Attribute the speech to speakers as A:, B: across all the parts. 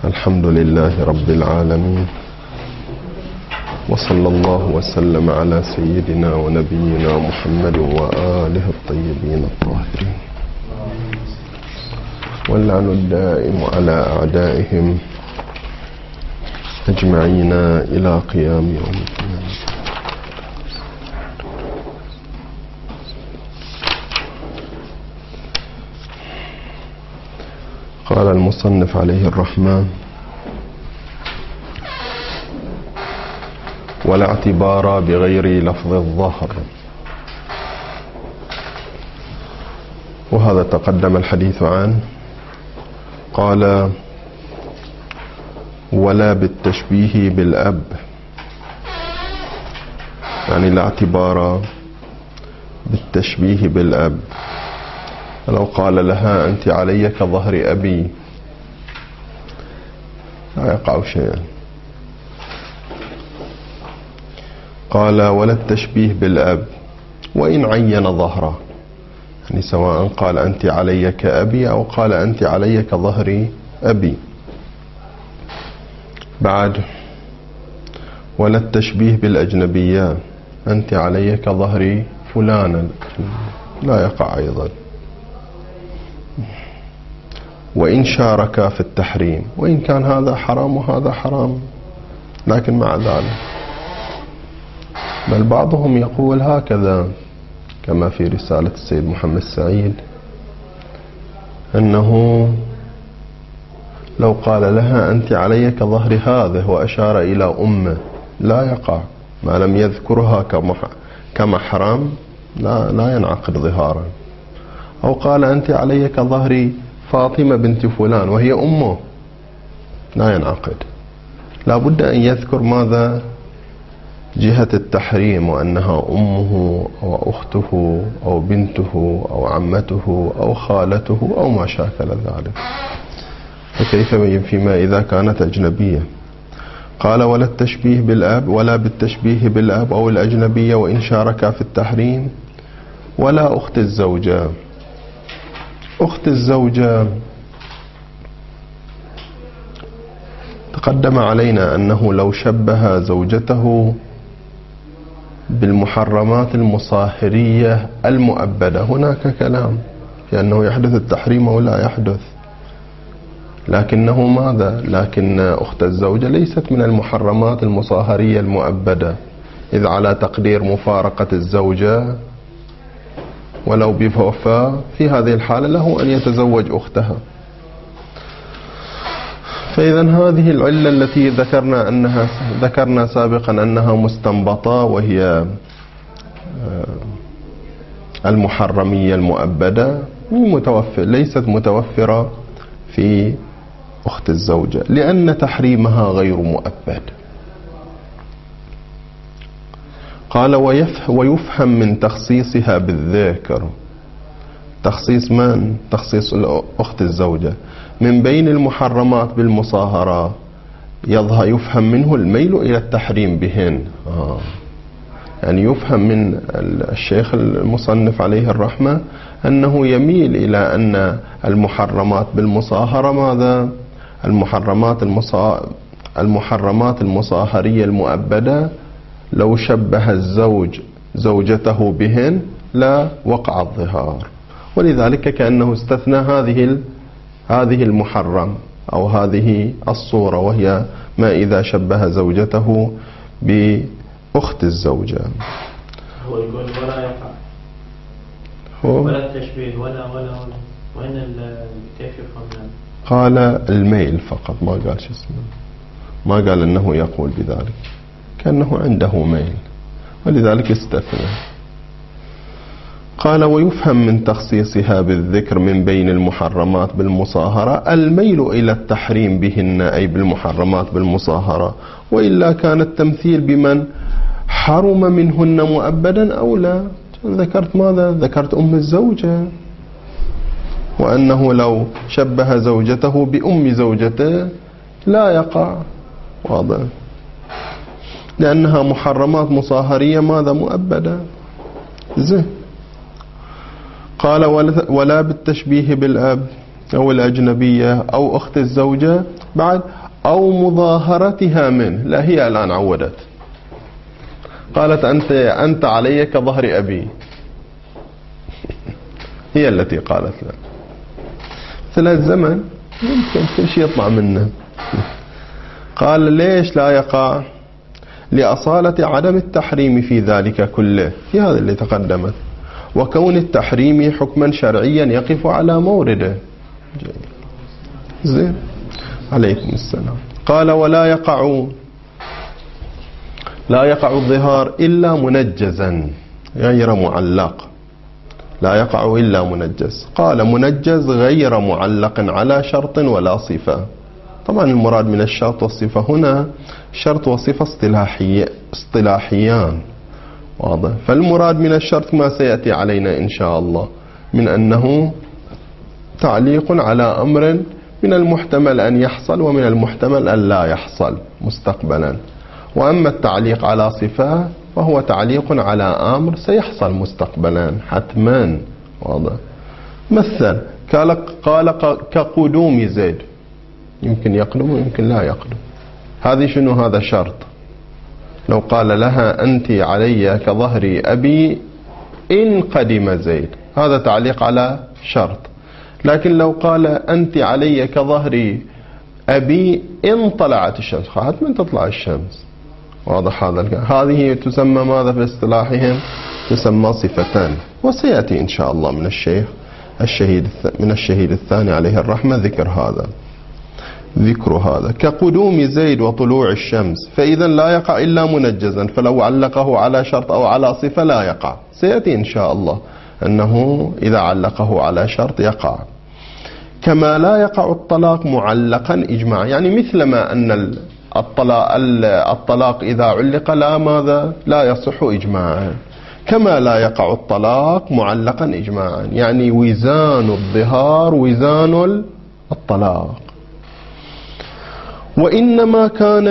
A: الحمد لله رب العالمين، وصلى الله وسلم على سيدنا ونبينا محمد وآله الطيبين الطاهرين، واللعن الدائم على أعدائهم أجمعين إلى قيام يوم الدين. قال المصنف عليه الرحمة: ولا اعتبار بغير لفظ الظهر. وهذا تقدم الحديث عنه. قال: ولا بالتشبيه بالأب، يعني لا اعتبار بالتشبيه بالأب. لو قال لها أنت علي كظهر أبي لا يقع شيئا. قال: ولا التشبيه بالأب وإن عين ظهره، يعني سواء قال أنت علي كأبي أو قال أنت علي كظهر أبي. بعد: ولا التشبيه بالأجنبية، أنت علي كظهر فلانا، لا يقع أيضا. وإن شاركا في التحريم، وإن كان هذا حرام وهذا حرام، لكن مع ذلك بل بعضهم يقول هكذا كما في رسالة السيد محمد سعيد، أنه لو قال لها أنت علي كظهر هذه وأشار إلى أمه لا يقع، ما لم يذكرها كمحرم لا ينعقد ظهارا. أو قال أنت علي كظهر فاطمة بنت فلان وهي أمه لا ينعقد. لا بد أن يذكر ماذا؟ جهة التحريم، وأنها أمه أو أخته أو بنته أو عمته أو خالته أو ما شاكل ذلك. فكيف فيما إذا كانت أجنبية؟ قال: ولا التشبيه بالأب، ولا بالتشبيه بالأب أو الأجنبية وإن شاركا في التحريم. ولا أخت الزوجة. أخت الزوجة تقدم علينا أنه لو شبه زوجته بالمحرمات المصاهرية المؤبدة هناك كلام في أنه يحدث التحريم أو لا يحدث، لكنه ماذا؟ لكن أخت الزوجة ليست من المحرمات المصاهرية المؤبدة، إذ على تقدير مفارقة الزوجة ولو بوفاة، في هذه الحالة له أن يتزوج أختها. فإذا هذه العلة التي ذكرنا سابقا أنها مستنبطة، وهي المحرمية المؤبدة، ليست متوفرة في أخت الزوجة لأن تحريمها غير مؤبد. قال: ويفهم من تخصيصها بالذكر. تخصيص من؟ تخصيص أخت الزوجة من بين المحرمات بالمصاهرة يفهم منه الميل إلى التحريم بهن. يعني يفهم من الشيخ المصنف عليه الرحمة أنه يميل إلى أن المحرمات بالمصاهرة ماذا؟ المحرمات المصاهرية المؤبدة لو شبه الزوج زوجته بهن لا وقع الظهار، ولذلك كأنه استثنى هذه المحرم أو هذه الصورة، وهي ما إذا شبه زوجته بأخت الزوجة.
B: هو يقول ولا يقع ولا التشبيه ولا وين كيف يفهم؟
A: قال الميل فقط، ما قال شو اسمه، ما قال أنه يقول بذلك، كأنه عنده ميل ولذلك استثنى. قال: ويفهم من تخصيصها بالذكر من بين المحرمات بالمصاهرة الميل إلى التحريم بهن، أي بالمحرمات بالمصاهرة، وإلا كان التمثيل بمن حرم منهن مؤبدا أو لا. ذكرت ماذا؟ ذكرت أم الزوجة، وأنه لو شبه زوجته بأم زوجته لا يقع، واضح، لأنها محرمات مصاهرية ماذا؟ مؤبدة. زين. قال: ولا بالتشبيه بالأب، أو الأجنبية أو أخت الزوجة بعد، أو مظاهرتها منه. لا، هي الآن عودت، قالت أنت علي كظهر أبي. هي التي قالت لا. مثل الزمن يمكن كل شيء يطلع منه. قال ليش لا يقع؟ لأصالة عدم التحريم في ذلك كله، في هذا اللي تقدمت، وكون التحريم حكما شرعيا يقف على مورده. زين، عليكم السلام. قال ولا يقع الظهار إلا منجزا غير معلق. لا يقع إلا منجز. قال منجز غير معلق على شرط ولا صفة. طبعا المراد من الشرط والصفة هنا شرط وصفة اصطلاحيان، واضح. فالمراد من الشرط ما سيأتي علينا إن شاء الله، من أنه تعليق على أمر من المحتمل أن يحصل ومن المحتمل أن لا يحصل مستقبلا. وأما التعليق على صفة فهو تعليق على أمر سيحصل مستقبلا حتما، واضح. مثل قال كقدوم زيد، يمكن يقدم ويمكن لا يقدم. هذه شنو؟ هذا شرط. لو قال لها أنت علي كظهر أبي إن قدم زيد، هذا تعليق على شرط. لكن لو قال أنت علي كظهر أبي إن طلعت الشمس، خلاص من تطلع الشمس، واضح هذا. هذه تسمى ماذا في اصطلاحهم؟ تسمى صفتان، وسيأتي إن شاء الله من الشهيد الثاني عليه الرحمة ذكر هذا. كقدوم زيد وطلوع الشمس، فإذا لا يقع إلا منجزا، فلو علقه على شرط أو على صفة لا يقع. سيأتي إن شاء الله أنه إذا علقه على شرط يقع. كما لا يقع الطلاق معلقا إجماعا، يعني مثلما أن الطلاق إذا علق لا يصح إجماعا، كما لا يقع الطلاق معلقا إجماعا، يعني وزان الظهار وزان الطلاق. وإنما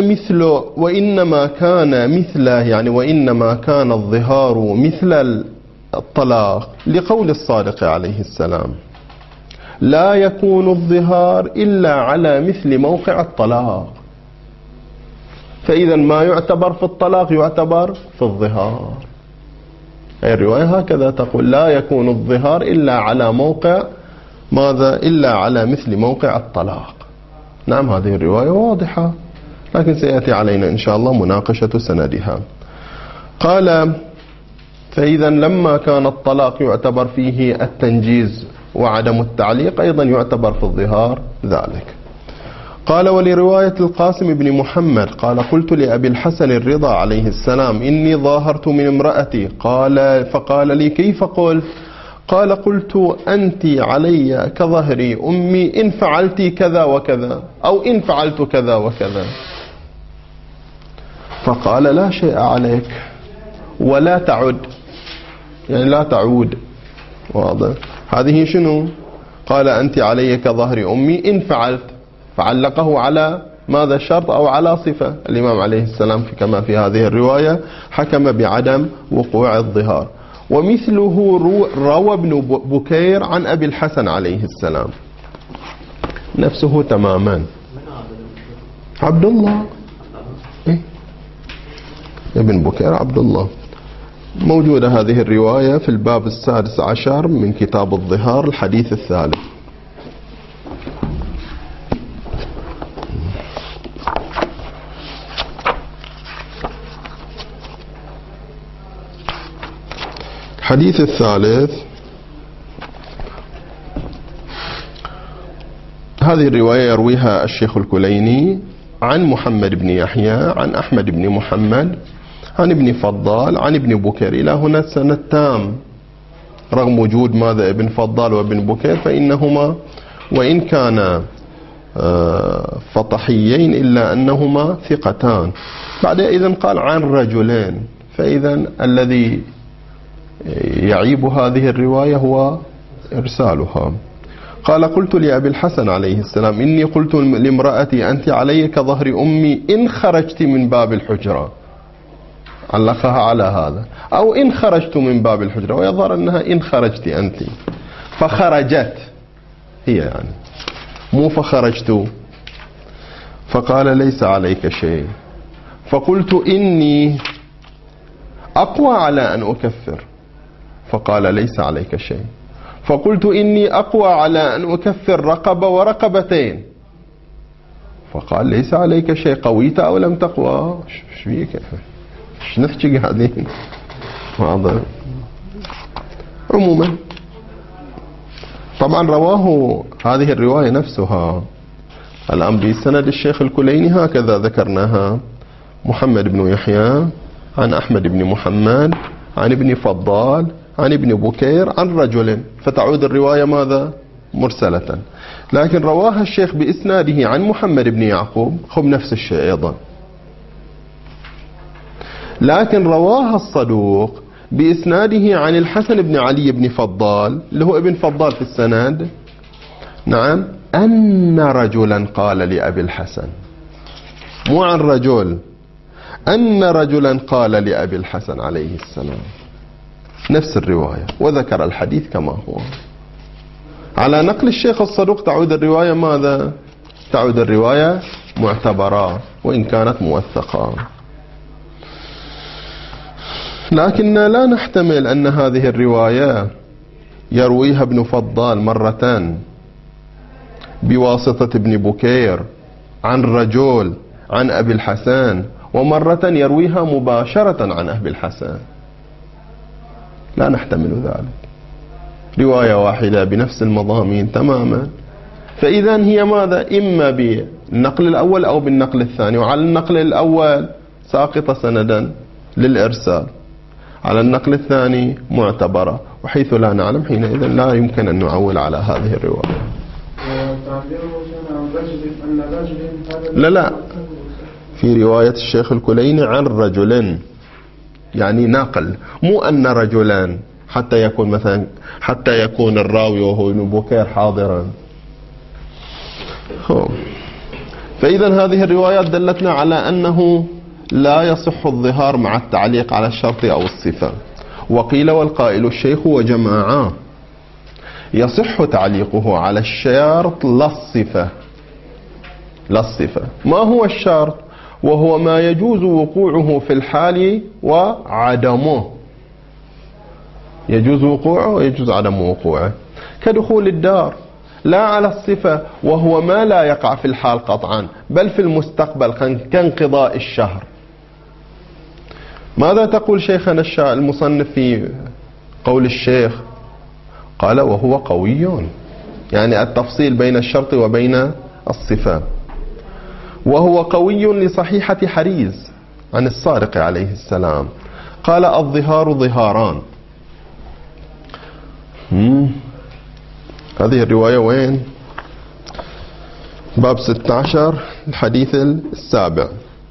A: كان الظهار مثل الطلاق لقول الصادق عليه السلام: لا يكون الظهار إلا على مثل موقع الطلاق. فإذا ما يعتبر في الطلاق يعتبر في الظهار. أي الرواية هكذا تقول: لا يكون الظهار إلا على موقع ماذا؟ إلا على مثل موقع الطلاق. نعم، هذه الرواية واضحة، لكن سيأتي علينا إن شاء الله مناقشة سندها. قال: فإذا لما كان الطلاق يعتبر فيه التنجيز وعدم التعليق، أيضا يعتبر في الظهار ذلك. قال: ولرواية القاسم بن محمد قال: قلت لأبي الحسن الرضا عليه السلام: إني ظاهرت من امرأتي. فقال لي: كيف قلت؟ قال: قلت: أنت علي كظهر أمي إن فعلت كذا وكذا، أو إن فعلت كذا وكذا. فقال: لا شيء عليك ولا تعد، يعني لا تعود، واضح. هذه شنو؟ قال: أنت علي كظهر أمي إن فعلت، فعلقه على ماذا؟ شرط أو على صفة. الإمام عليه السلام كما في هذه الرواية حكم بعدم وقوع الظهار. ومثله روى ابن بكير عن أبي الحسن عليه السلام، نفسه تماما. عبد الله، ابن بكير عبد الله. موجودة هذه الرواية في الباب 16 من كتاب الظهار، الحديث الثالث. الحديث الثالث، هذه الرواية يرويها الشيخ الكليني عن محمد بن يحيى عن أحمد بن محمد عن ابن فضال عن ابن بكير. إلى هنا سند تام، رغم وجود ماذا؟ ابن فضال وابن بكير، فإنهما وإن كان فطحيين إلا أنهما ثقتان. بعد إذن قال عن رجلين، فإذا الذي يعيب هذه الرواية هو إرسالها. قال: قلت لأبي الحسن عليه السلام: إني قلت لامرأتي: أنت علي كظهر أمي إن خرجت من باب الحجرة. علقها على هذا، أو إن خرجت من باب الحجرة، ويظهر أنها إن خرجت أنت، فخرجت هي، يعني مو فخرجت. فقال ليس عليك شيء. فقلت إني أقوى على أن أكفر. فقال ليس عليك شيء. فقلت إني أقوى على أن أكفر رقبة ورقبتين. فقال ليس عليك شيء. قويت أو لم تقوى؟ ايش فيك؟ ايش نحكي قاعدين؟ واضح. عموما طبعا رواه هذه الرواية نفسها الآن بسند الشيخ الكليني هكذا ذكرناها: محمد بن يحيى عن أحمد بن محمد عن ابن فضال عن ابن بكير عن رجل، فتعود الرواية ماذا؟ مرسلة. لكن رواها الشيخ بإسناده عن محمد بن يعقوب، خب نفس الشيء أيضا. لكن رواها الصدوق بإسناده عن الحسن بن علي بن فضال اللي هو ابن فضال في السند، نعم، أن رجلا قال لأبي الحسن، مو عن رجل، أن رجلا قال لأبي الحسن عليه السلام، نفس الرواية، وذكر الحديث كما هو. على نقل الشيخ الصدوق تعود الرواية ماذا؟ تعود الرواية معتبرة وإن كانت موثقة. لكن لا نحتمل أن هذه الرواية يرويها ابن فضال مرة بواسطة ابن بكير عن رجل عن أبي الحسن، ومرة يرويها مباشرة عن أبي الحسن. لا نحتمل ذلك. رواية واحدة بنفس المضامين تماما. فإذا هي ماذا؟ إما بالنقل الأول أو بالنقل الثاني، وعلى النقل الأول ساقطة سندا للإرسال، على النقل الثاني معتبرة، وحيث لا نعلم حينئذ لا يمكن أن نعول على هذه الرواية. لا في رواية الشيخ الكليني عن رجل، يعني ناقل، مو أن رجلان، حتى يكون مثلا حتى يكون الراوي وهو ابن بكير حاضرا. فإذا هذه الروايات دلتنا على أنه لا يصح الظهار مع التعليق على الشرط أو الصفة. وقيل والقائل الشيخ وجماعة يصح تعليقه على الشرط لا الصفة. لا الصفة. ما هو الشرط؟ وهو ما يجوز وقوعه في الحال وعدمه، يجوز وقوعه ويجوز عدم وقوعه، كدخول الدار. لا على الصفة وهو ما لا يقع في الحال قطعا بل في المستقبل كانقضاء الشهر. ماذا تقول شيخنا المصنف في قول الشيخ؟ قال وهو قوي، يعني التفصيل بين الشرط وبين الصفة. وهو قوي لصحيحة حريز عن الصادق عليه السلام قال الظهار ظهاران. هذه الرواية وين؟ باب 16 الحديث السابع،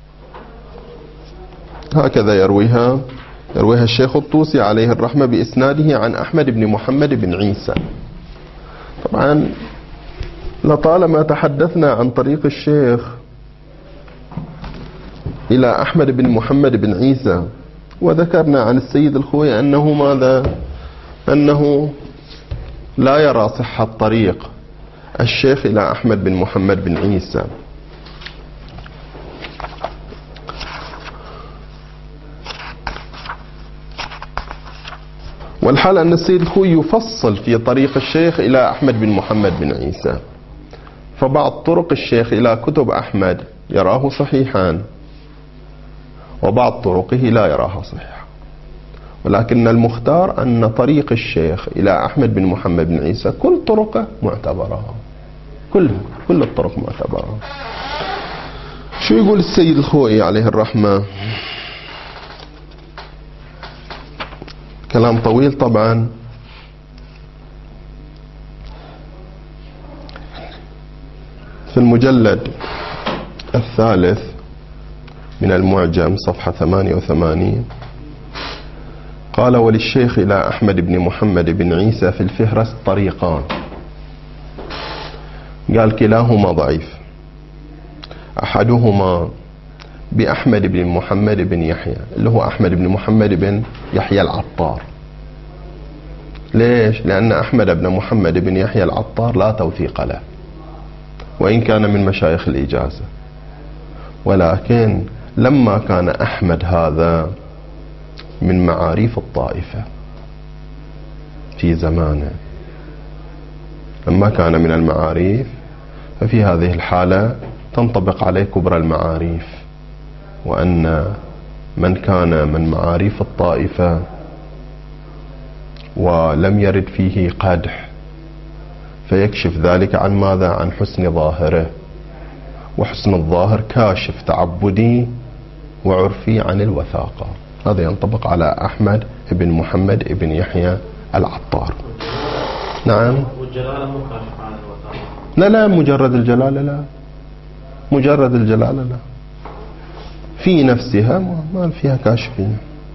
A: هكذا يرويها الشيخ الطوسي عليه الرحمة بإسناده عن أحمد بن محمد بن عيسى. طبعا لطالما تحدثنا عن طريق الشيخ إلى أحمد بن محمد بن عيسى، وذكرنا عن السيد الخوي أنه ماذا؟ أنه لا يرى صحة طريق الشيخ إلى أحمد بن محمد بن عيسى. والحال أن السيد الخوي يفصل في طريق الشيخ إلى أحمد بن محمد بن عيسى، فبعض طرق الشيخ إلى كتب أحمد يراه صحيحان، وبعض طرقه لا يراها صحيحة. ولكن المختار أن طريق الشيخ إلى أحمد بن محمد بن عيسى كل طرقه معتبرة، كل الطرق معتبرة. شو يقول السيد الخوئي عليه الرحمة؟ كلام طويل طبعا. في المجلد الثالث من المعجم صفحة 88 قال وللشيخ إلى أحمد بن محمد بن عيسى في الفهرس طريقان، قال كلاهما ضعيف، أحدهما بأحمد بن محمد بن يحيى اللي هو أحمد بن محمد بن يحيى العطار. ليش؟ لأن أحمد بن محمد بن يحيى العطار لا توثيق له، وإن كان من مشايخ الإجازة. ولكن لما كان أحمد هذا من معاريف الطائفة في زمانه، لما كان من المعاريف، ففي هذه الحالة تنطبق عليه كبرى المعاريف، وأن من كان من معاريف الطائفة ولم يرد فيه قدح فيكشف ذلك عن ماذا؟ عن حسن ظاهره، وحسن الظاهر كاشف تعبدي وعرفي عن الوثاقة. هذا ينطبق على أحمد بن محمد بن يحيى العطار. نعم.
B: والجلالة مو كاشف عن الوثاقة؟
A: لا، مجرد الجلالة لا، مجرد الجلالة لا، في نفسها ما فيها كاشفين.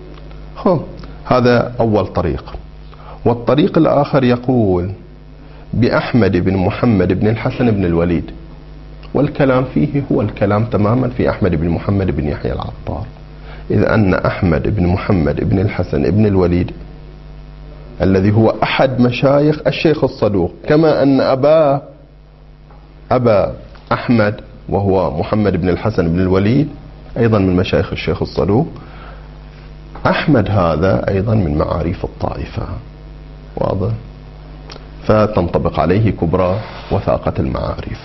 A: هذا أول طريق. والطريق الآخر يقول بأحمد بن محمد بن الحسن بن الوليد، والكلام فيه هو الكلام تماما في أحمد بن محمد بن يحيى العطار، إذ أن أحمد بن محمد بن الحسن بن الوليد الذي هو أحد مشايخ الشيخ الصدوق، كما أن أبا أحمد وهو محمد بن الحسن بن الوليد أيضا من مشايخ الشيخ الصدوق، أحمد هذا أيضا من معاريف الطائفة، واضح؟ فتنطبق عليه كبرى وثاقة المعارف.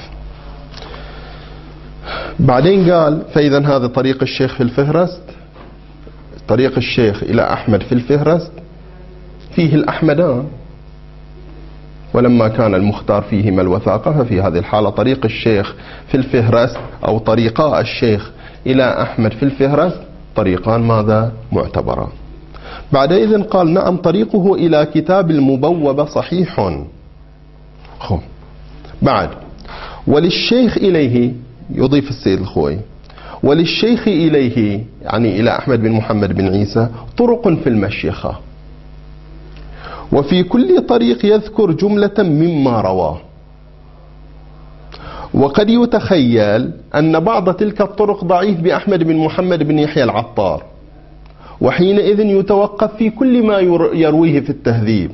A: بعدين قال فإذا هذا طريق الشيخ في الفهرست، طريق الشيخ إلى أحمد في الفهرست فيه الأحمدان، ولما كان المختار فيهما الوثاقة، ففي هذه الحالة طريق الشيخ في الفهرست أو طريقا الشيخ إلى أحمد في الفهرست طريقان ماذا؟ معتبران. بعدئذ قال نعم طريقه إلى كتاب المبوبة صحيح. بعد وللشيخ إليه، يضيف السيد الخوي، وللشيخ إليه يعني إلى أحمد بن محمد بن عيسى طرق في المشيخة، وفي كل طريق يذكر جملة مما رواه، وقد يتخيل أن بعض تلك الطرق ضعيف بأحمد بن محمد بن يحيى العطار، وحينئذ يتوقف في كل ما يرويه في التهذيب،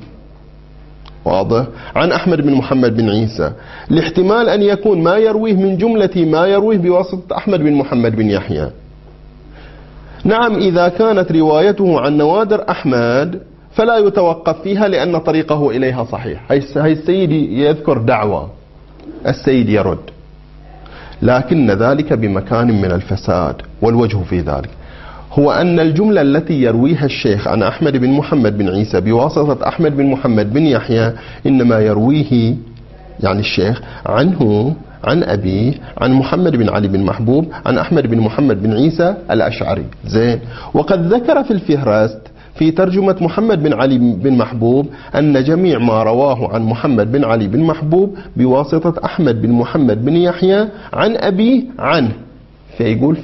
A: واضح، عن أحمد بن محمد بن عيسى، لاحتمال أن يكون ما يرويه من جملة ما يرويه بواسطة أحمد بن محمد بن يحيى. نعم إذا كانت روايته عن نوادر أحمد فلا يتوقف فيها لأن طريقه إليها صحيح. هاي السيد يذكر دعوة، السيد يرد، لكن ذلك بمكان من الفساد. والوجه في ذلك هو أن الجملة التي يرويها الشيخ عن أحمد بن محمد بن عيسى بواسطة أحمد بن محمد بن يحيى إنما يرويه يعني الشيخ عنه عن أبيه عن محمد بن علي بن محبوب عن أحمد بن محمد بن عيسى الأشعري. زين. وقد ذكر في الفهرست في ترجمة محمد بن علي بن محبوب أن جميع ما رواه عن محمد بن علي بن محبوب بواسطة أحمد بن محمد بن يحيى عن أبيه عنه، فيقول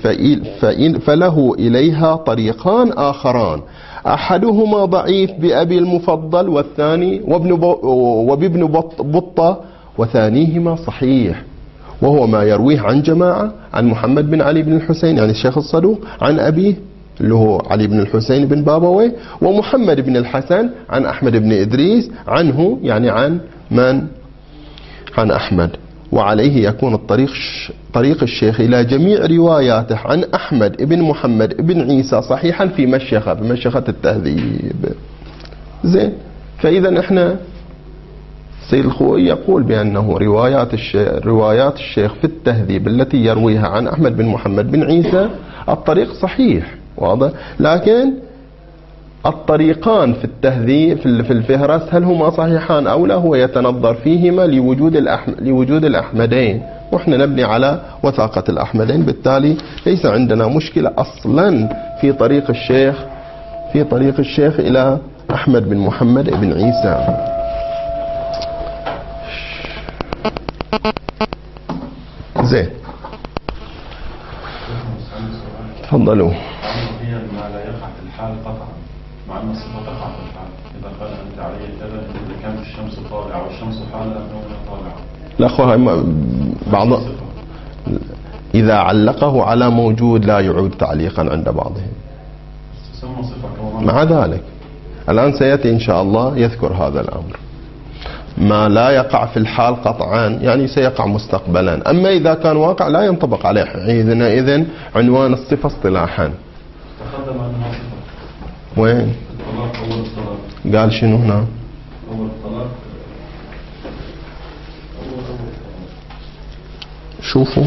A: فله إليها طريقان آخران، أحدهما ضعيف بأبي المفضل والثاني وبابن بطة، وثانيهما صحيح، وهو ما يرويه عن جماعة عن محمد بن علي بن الحسين يعني الشيخ الصدوق عن أبيه اللي هو علي بن الحسين بن بابويه، ومحمد بن الحسن عن أحمد بن إدريس عنه يعني عن من؟ عن أحمد. وعليه يكون طريق الشيخ إلى جميع رواياته عن أحمد بن محمد بن عيسى صحيحا في مشيخة التهذيب. زين. فإذا احنا سيد الخوي يقول بأنه روايات الشيخ في التهذيب التي يرويها عن أحمد بن محمد بن عيسى الطريق صحيح، واضح، لكن الطريقان في التهذيب في الفهرس هل هما صحيحان أو لا هو يتنظر فيهما لوجود الأحمدين، وإحنا نبني على وثاقة الأحمدين، بالتالي ليس عندنا مشكلة أصلا في طريق الشيخ إلى أحمد بن محمد بن عيسى. زين. تفضلوا.
C: ما لا يقع في الحال قطعا مع أن الصفة تقع في الحال. إذا قال أنت علي كذا إذا كانت الشمس طالعة والشمس حالة أنه طالعة.
A: لا أخوها بعض إذا علقه على موجود لا يعود تعليقا عند بعضهم. مع ذلك الآن سيأتي إن شاء الله يذكر هذا الأمر. ما لا يقع في الحال قطعا يعني سيقع مستقبلا. أما إذا كان واقع لا ينطبق عليه حينئذ عنوان الصفة اصطلاحا.
C: تقدم أنها صفة.
A: وين؟
C: الطلاق أول الطلاق.
A: قال شنو هنا؟
C: أول الطلاق.
A: شوفوا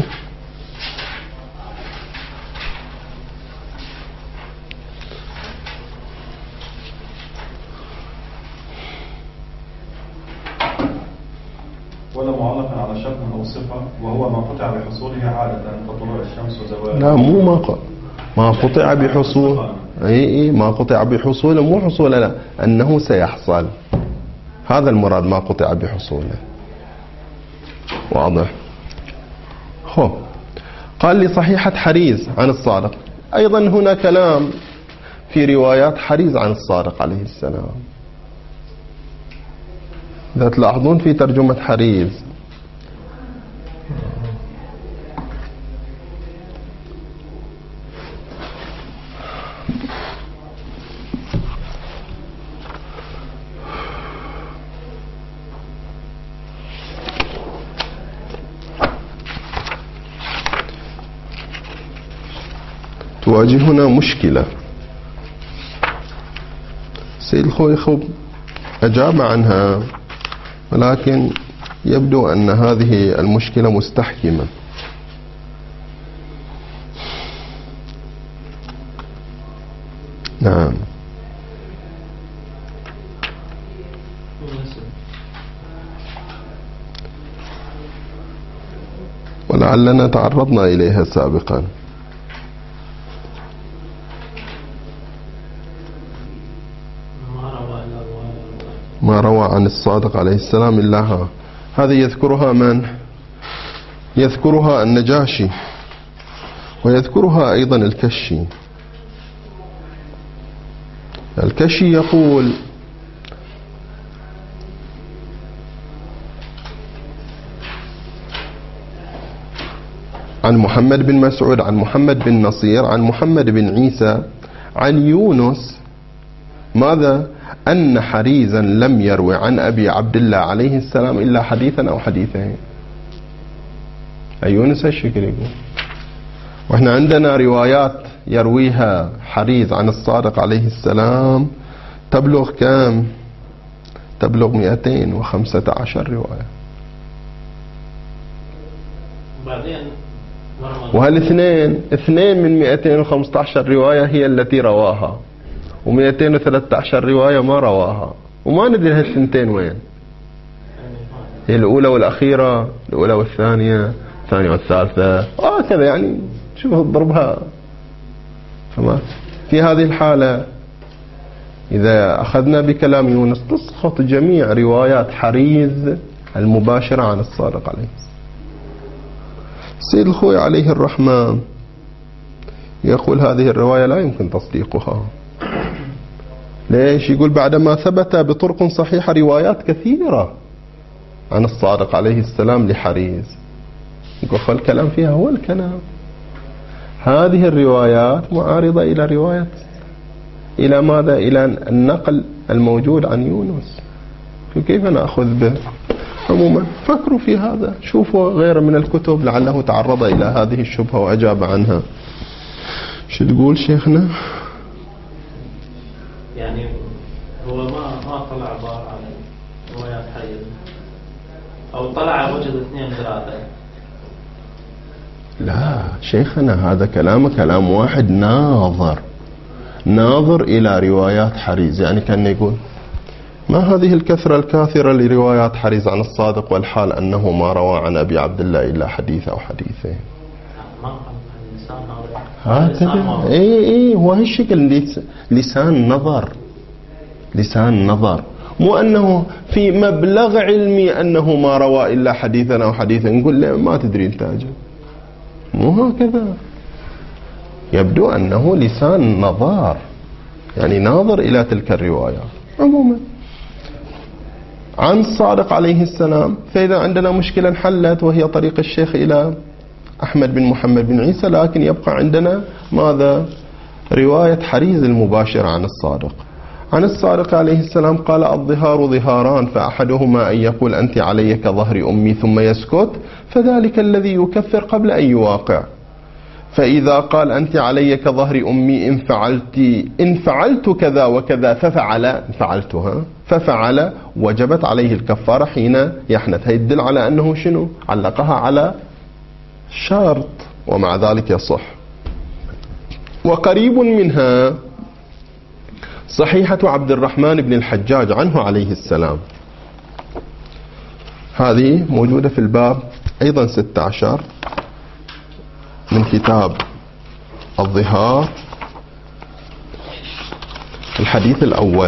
C: ولا معلقا على شرط أو صفة وهو ما قطع بحصوله عادة كطلوع الشمس وزوالها.
A: لا مو ما قطع بحصول. اي ما قطع بحصوله مو حصوله، لا أنه سيحصل، هذا المراد ما قطع بحصوله. واضح؟ خب قال لي صحيحة حريز عن الصادق. أيضا هنا كلام في روايات حريز عن الصادق عليه السلام. إذا تلاحظون في ترجمة حريز تواجهنا مشكلة. سيد الخويخب أجاب عنها، ولكن يبدو أن هذه المشكلة مستحكمة. نعم. ولعلنا تعرضنا إليها سابقا. ما روى عن الصادق عليه السلام إلا ها. هذه يذكرها من؟ يذكرها النجاشي، ويذكرها أيضا الكشي. الكشي يقول عن محمد بن مسعود عن محمد بن نصير عن محمد بن عيسى عن يونس ماذا؟ أن حريزا لم يروي عن أبي عبد الله عليه السلام إلا حديثا أو حديثين. أي يونس الشكل يقول. وإحنا عندنا روايات يرويها حريز عن الصادق عليه السلام تبلغ كم؟ تبلغ 215 رواية. وهالاثنين من 215 رواية هي التي رواها، و213 رواية ما رواها، وما ندري هالثنتين وين. هي الأولى والأخيرة، الأولى والثانية، الثانية والثالثة، كذا يعني. شوف اضربها. فما في هذه الحالة إذا أخذنا بكلام يونس تسقط جميع روايات حريز المباشرة عن الصادق عليه السلام. سيد الخوي عليه الرحمن يقول هذه الرواية لا يمكن تصديقها. ليش؟ يقول بعدما ثبت بطرق صحيحة روايات كثيرة عن الصادق عليه السلام لحريز. يقول فالكلام فيها هو الكلام. هذه الروايات معارضة إلى رواية، إلى ماذا؟ إلى النقل الموجود عن يونس. كيف نأخذ به؟ عموما فكروا في هذا، شوفوا غير من الكتب لعله تعرض إلى هذه الشبهة وأجاب عنها. شو تقول شيخنا؟
B: يعني هو ما طلع على روايات حريز، أو طلع وجد 2 3.
A: لا شيخنا، هذا كلام واحد ناظر إلى روايات حريز. يعني كان يقول ما هذه الكثرة الكاثرة لروايات حريز عن الصادق والحال أنه ما روى عن أبي عبد الله إلا حديث أو حديثين. هكذا اي هو هالشكل. لسان نظر، مو أنه في مبلغ علمي أنه ما روى إلا حديثا أو حديثا نقول له ما تدري انت أجل. مو هكذا. يبدو أنه لسان نظر، يعني ناظر إلى تلك الروايات. عموما عن الصادق عليه السلام، فإذا عندنا مشكلة انحلت وهي طريق الشيخ إلى أحمد بن محمد بن عيسى، لكن يبقى عندنا ماذا؟ رواية حريز المباشرة عن الصادق. عن الصادق عليه السلام قال الظهار ظهاران، فأحدهما أن يقول أنت علي كظهر أمي ثم يسكت، فذلك الذي يكفر قبل أن يواقع. فإذا قال أنت علي كظهر أمي إن فعلت كذا وكذا ففعل وجبت عليه الكفارة حين يحنث. هي يدل على أنه شنو؟ علقها على شرط، ومع ذلك يصح. وقريب منها صحيحة عبد الرحمن بن الحجاج عنه عليه السلام، هذه موجودة في الباب أيضا 16 من كتاب الظهار، الحديث الأول.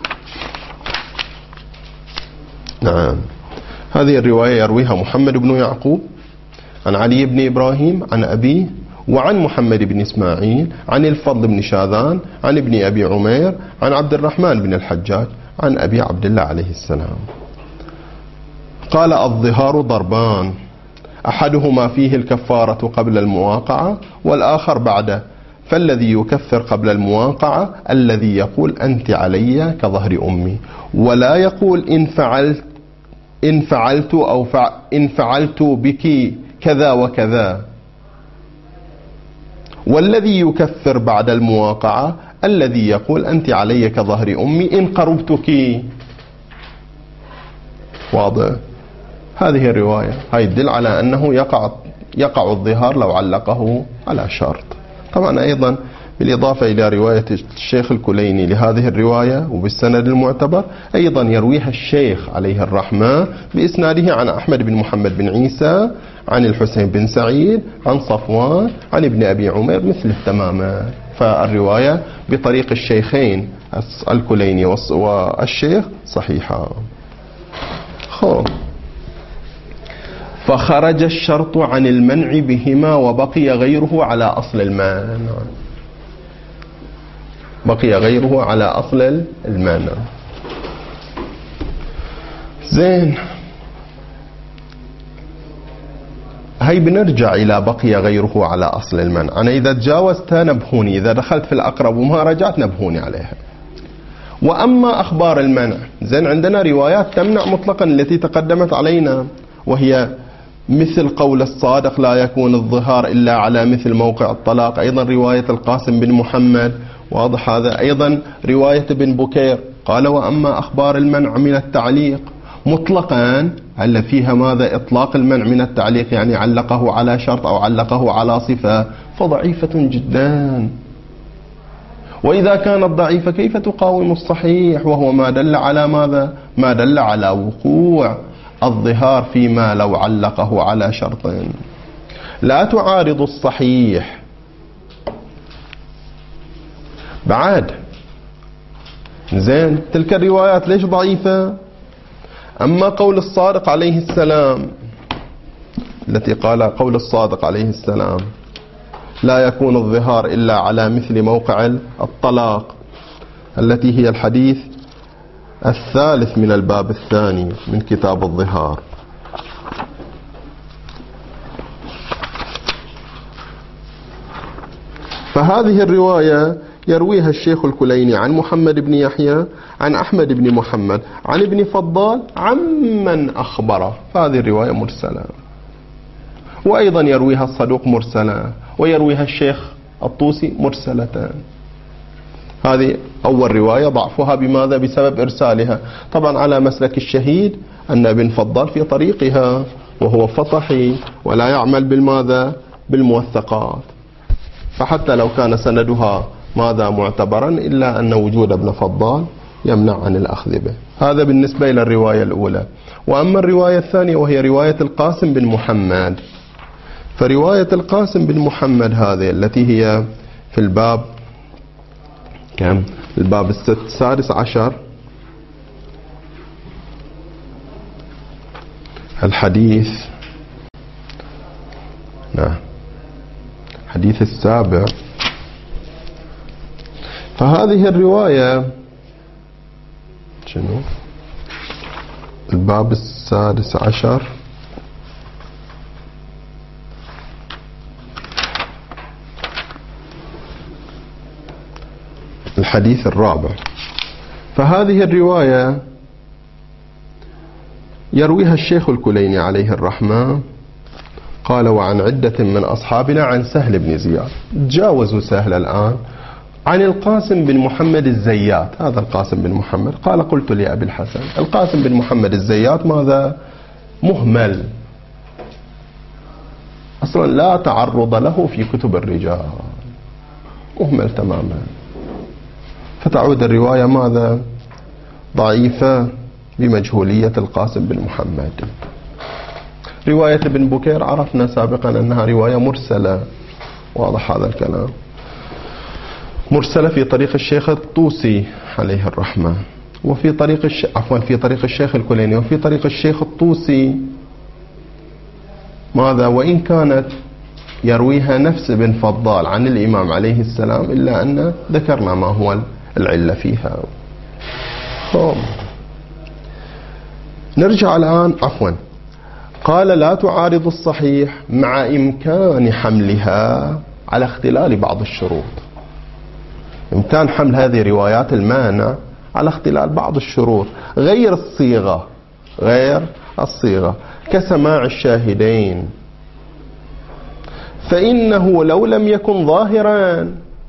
A: نعم، هذه الرواية يرويها محمد بن يعقوب عن علي بن إبراهيم عن أبيه، وعن محمد بن إسماعيل عن الفضل بن شاذان عن ابن أبي عمير عن عبد الرحمن بن الحجاج عن أبي عبد الله عليه السلام قال الظهار ضربان، أحدهما فيه الكفارة قبل المواقعة والآخر بعده، فالذي يكفر قبل المواقعة الذي يقول أنت علي كظهر أمي، ولا يقول إن فعلت بك كذا وكذا. والذي يكفر بعد المواقعة الذي يقول أنت علي كظهر أمي إن قربتك. واضح؟ هذه الرواية هاي تدل على أنه يقع الظهار لو علقه على شرط. طبعا أيضا بالإضافة إلى رواية الشيخ الكليني لهذه الرواية وبالسند المعتبر، أيضا يرويها الشيخ عليه الرحمة بإسناده عن أحمد بن محمد بن عيسى عن الحسين بن سعيد عن صفوان عن ابن أبي عمير مثل التمام. فالرواية بطريق الشيخين الكليني والشيخ صحيحة. فخرج الشرط عن المنع بهما وبقي غيره على أصل المانع. بقي غيره على أصل المانع. زين، هاي بنرجع إلى بقي غيره على أصل المنع. أنا إذا تجاوزتها نبهوني، إذا دخلت في الأقرب وما رجعت نبهوني عليها. وأما أخبار المنع، زين عندنا روايات تمنع مطلقا التي تقدمت علينا، وهي مثل قول الصادق لا يكون الظهار إلا على مثل موقع الطلاق، أيضا رواية القاسم بن محمد، واضح هذا. أيضا رواية ابن بكير قال وأما أخبار المنع من التعليق مطلقا، هل فيها ماذا؟ إطلاق المنع من التعليق، يعني علقه على شرط أو علقه على صفة، فضعيفة جدا. وإذا كانت ضعيفة كيف تقاوم الصحيح، وهو ما دل على ماذا؟ ما دل على وقوع الظهار فيما لو علقه على شرط. لا تعارض الصحيح. بعد زين، تلك الروايات ليش ضعيفة؟ أما قول الصادق عليه السلام، التي قال قول الصادق عليه السلام لا يكون الظهار إلا على مثل موقع الطلاق، التي هي الحديث الثالث من الباب الثاني من كتاب الظهار. فهذه الرواية يرويها الشيخ الكليني عن محمد بن يحيى عن أحمد بن محمد عن ابن فضال عمن أخبره، فهذه الرواية مرسلة. وأيضا يرويها الصدوق مرسلة، ويرويها الشيخ الطوسي مرسلة. هذه أول رواية ضعفها بماذا؟ بسبب إرسالها. طبعا على مسلك الشهيد أن ابن فضال في طريقها وهو فطحي ولا يعمل بالماذا؟ بالموثقات، فحتى لو كان سندها ماذا معتبرا إلا أن وجود ابن فضال يمنع عن الأخذ به. هذا بالنسبة إلى الرواية الأولى. وأما الرواية الثانية وهي رواية القاسم بن محمد، فرواية القاسم بن محمد هذه التي هي في الباب كم؟ الباب السادس عشر، الحديث نعم الحديث السابع. فهذه الرواية شنو؟ الباب السادس عشر، الحديث الرابع. فهذه الرواية يرويها الشيخ الكليني عليه الرحمة، قال: وعن عدة من أصحابنا عن سهل بن زياد. تجاوزوا سهل الآن. عن القاسم بن محمد الزيات. هذا القاسم بن محمد قال: قلت لأبي الحسن: القاسم بن محمد الزيات ماذا؟ مهمل أصلا، لا تعرض له في كتب الرجال، مهمل تماما. فتعود الرواية ماذا؟ ضعيفة بمجهولية القاسم بن محمد. رواية ابن بكير عرفنا سابقا أنها رواية مرسلة، واضح هذا الكلام، مرسلة في طريق الشيخ الطوسي عليه الرحمة، وفي طريق في طريق الشيخ الكليني، وفي طريق الشيخ الطوسي ماذا؟ وإن كانت يرويها نفس ابن فضال عن الإمام عليه السلام، إلا أن ذكرنا ما هو العلة فيها. نرجع الآن. قال: لا تعارض الصحيح مع إمكان حملها على اختلال بعض الشروط. إمكان حمل هذه روايات المانع على اختلال بعض الشروط، غير الصيغة كسماع الشاهدين، فإنه لو لم يكن ظاهرا.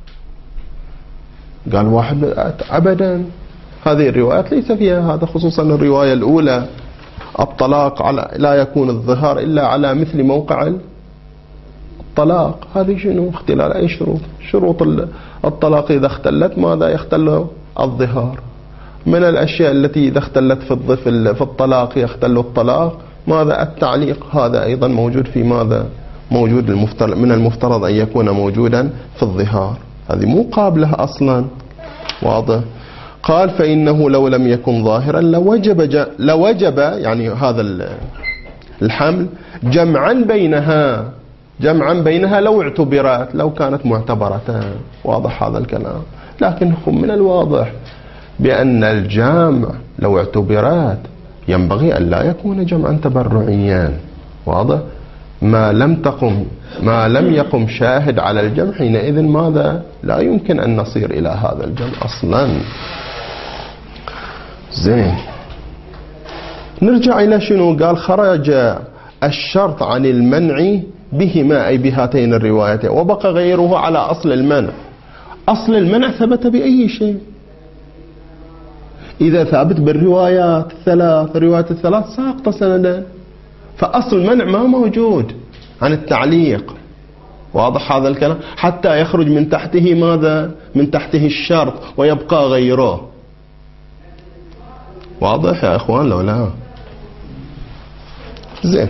A: قال واحد: أبدا، هذه الروايات ليس فيها هذا، خصوصا الرواية الأولى: الطلاق لا يكون الظهار إلا على مثل موقع الطلاق. هذه شنو؟ اختلال أي شروط؟ شروط الطلاق إذا اختلت ماذا؟ يختل الظهار. من الأشياء التي إذا اختلت في الطلاق يختل الطلاق ماذا؟ التعليق. هذا أيضا موجود في ماذا؟ موجود من المفترض أن يكون موجودا في الظهار. هذه مو قابلة أصلا، واضح. قال: فإنه لو لم يكن ظاهرا لوجب يعني هذا الحمل جمعا بينها لو اعتبرت، لو كانت معتبرة. واضح هذا الكلام. لكن من الواضح بأن الجامع لو اعتبرت ينبغي أن لا يكون جمعا تبرعيا. واضح. ما لم يقم شاهد على الجمع، حينئذ ماذا؟ لا يمكن أن نصير إلى هذا الجمع أصلا. زين، نرجع إلى شنو قال؟ خرج الشرط عن المنع بهما، أي بهاتين الروايتين، وبقى غيره على أصل المنع. أصل المنع ثبت بأي شيء؟ إذا ثابت بالروايات الثلاث ساقطة سندا، فأصل المنع ما موجود عن التعليق. واضح هذا الكلام؟ حتى يخرج من تحته ماذا؟ من تحته الشرط ويبقى غيره. واضح يا إخوان لو لا؟ زين.